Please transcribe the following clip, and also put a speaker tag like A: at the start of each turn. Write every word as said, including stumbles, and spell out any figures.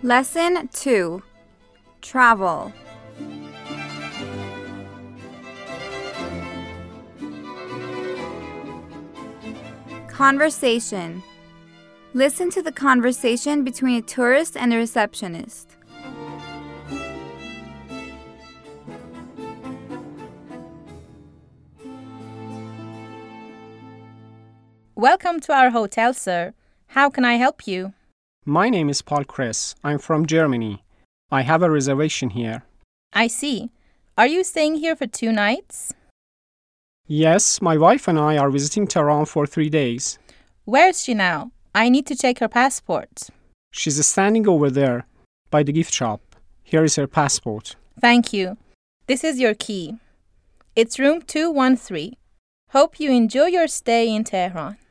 A: Lesson two. Travel. Conversation. Listen to the conversation between a tourist and a receptionist.
B: Welcome to our hotel, sir. How can I help you?
C: My name is Paul Chris. I'm from Germany. I have a reservation here.
B: I see. Are you staying here for two nights?
C: Yes, my wife and I are visiting Tehran for three days.
B: Where is she now? I need to check her passport.
C: She's standing over there, by the gift shop. Here is her passport.
B: Thank you. This is your key. It's room two one three. Hope you enjoy your stay in Tehran.